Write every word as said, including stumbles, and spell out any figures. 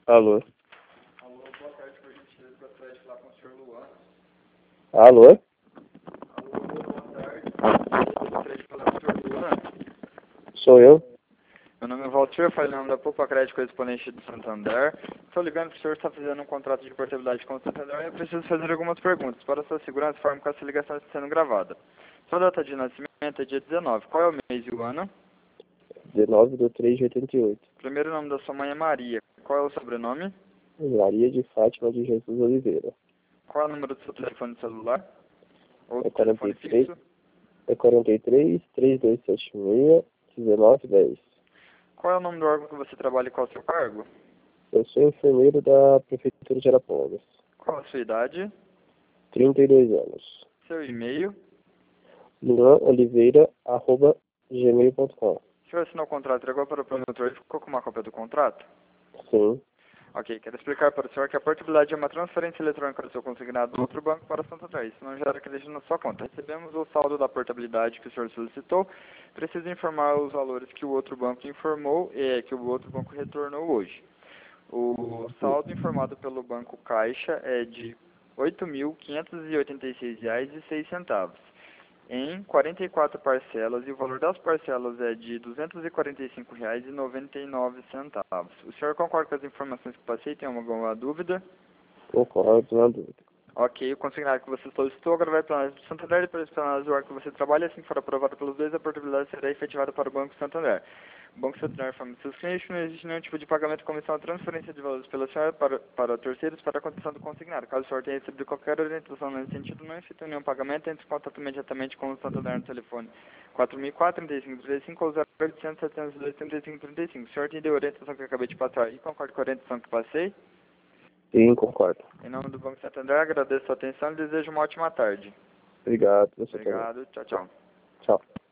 Alô? Alô, boa tarde, por gentileza, gostaria de falar com o senhor Luan. Alô? Alô, boa tarde, por gentileza, gostaria de falar com o senhor Luan. Sou eu? Meu nome é Valtir, falo em nome da Poupa Crédito Correspondente do Santander. Estou ligando que o senhor está fazendo um contrato de portabilidade com o Santander e eu preciso fazer algumas perguntas. Para sua segurança, informe que essa ligação está sendo gravada. Sua data de nascimento é dia dezenove. Qual é o mês e o ano? dezenove de três de oitenta e oito. O primeiro nome da sua mãe é Maria. Qual é o sobrenome? Maria de Fátima de Jesus Oliveira. Qual é o número do seu telefone celular? Ou É do telefone 43, fixo? é quarenta e três, três dois sete seis, dezenove dez. Qual é o nome do órgão que você trabalha e qual é o seu cargo? Eu sou enfermeiro da Prefeitura de Arapongas. Qual a sua idade? trinta e dois anos. Seu e-mail? luan oliveira arroba gmail ponto com. O senhor assinou o contrato, entregou para o promotor e ficou com uma cópia do contrato? Sim. Ok, quero explicar para o senhor que a portabilidade é uma transferência eletrônica do seu consignado do outro banco para o Santander. Isso não gera crédito na sua conta. Recebemos o saldo da portabilidade que o senhor solicitou. Preciso informar os valores que o outro banco informou e que o outro banco retornou hoje. O saldo informado pelo Banco Caixa é de oito mil quinhentos e oitenta e seis reais e seis centavos. Em quarenta e quatro parcelas, e o valor das parcelas é de duzentos e quarenta e cinco reais e noventa e nove centavos. O senhor concorda com as informações que passei? Tem alguma dúvida? Concordo, não há dúvida. Ok, o consignado que você solicitou agora vai para a análise do Santander e para a análise do órgão que você trabalha. Assim que for aprovado pelos dois, a portabilidade será efetivada para o Banco Santander. O Banco Santander informa seus clientes que não existe nenhum tipo de pagamento de comissão ou transferência de valores pela senhora para, para terceiros para a condição do consignado. Caso o senhor tenha recebido qualquer orientação nesse sentido, não efetue nenhum pagamento, entre em contato imediatamente com o Santander no telefone quatro mil e quatro, trinta e cinco, trinta e cinco ou zero oitocentos, setecentos e dois, trinta e cinco, trinta e cinco. O senhor entendeu a orientação que eu acabei de passar e concorda com a orientação que passei? Sim, concordo. Em nome do Banco Santander, agradeço a sua atenção e desejo uma ótima tarde. Obrigado. Você também. Obrigado, tchau, tchau. Tchau.